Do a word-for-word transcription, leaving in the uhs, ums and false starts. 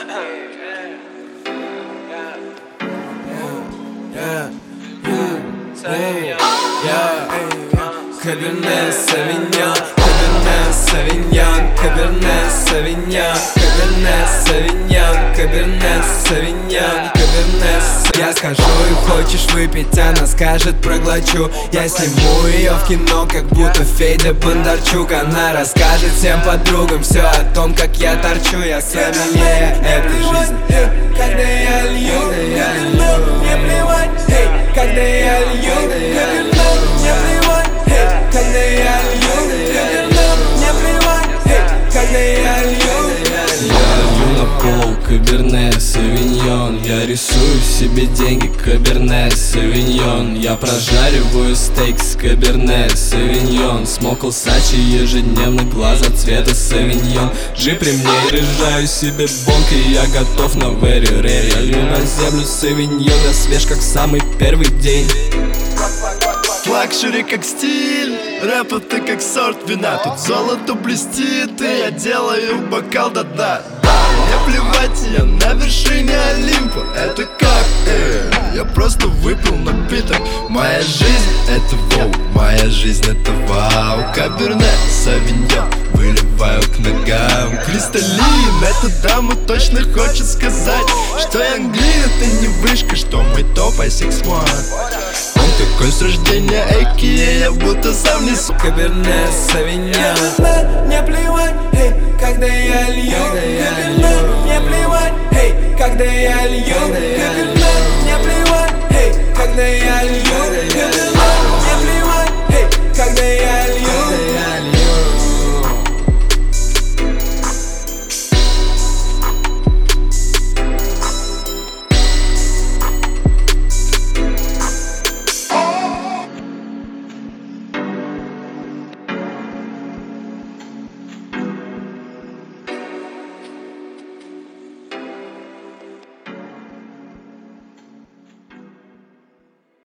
Cabernet Sauvignon, Cabernet Sauvignon, Cabernet Sauvignon, Cabernet Sauvignon, Cabernet Sauvignon, Cabernet. Я скажу и хочешь выпить, она скажет проглочу. Я сниму ее в кино, как будто Федя Бондарчук. Она расскажет всем подругам все о том, как я торчу. Я сомелье этой жизни. Когда я лью, мне плевать. Когда я лью, мне плевать. Когда я лью, мне плевать. Когда я лью. Я лью на пол Каберне Савиньон. Я рисую себе деньги Каберне Савиньон. Я прожариваю стейк с Каберне Савиньон. Смокл Сачи ежедневно, глаза цвета Савиньон. Жи при мне и рыжаю себе бонг, и я готов на very rare. Я лью на землю Савиньон, я свеж как самый первый день. Лакшери как стиль, рэп это как сорт вина. Тут золото блестит, и я делаю бокал до дна. Мне плевать, я на вершине Олимпа. Это как, э, я просто выпил напиток. Моя жизнь это воу, моя жизнь это вау. Каберне Савиньон, выливаю к ногам. Кристаллин, эта дама точно хочет сказать, что я англин, это не вышка, что мой топ ай сикс уан. Он такой с рождения, эйки, я будто сам несу. Каберне Савиньон. Мне плевать, эй, когда я лью. Каберне, мне плевать, эй, когда я лью. Каберне, мне плевать, эй, когда я лью.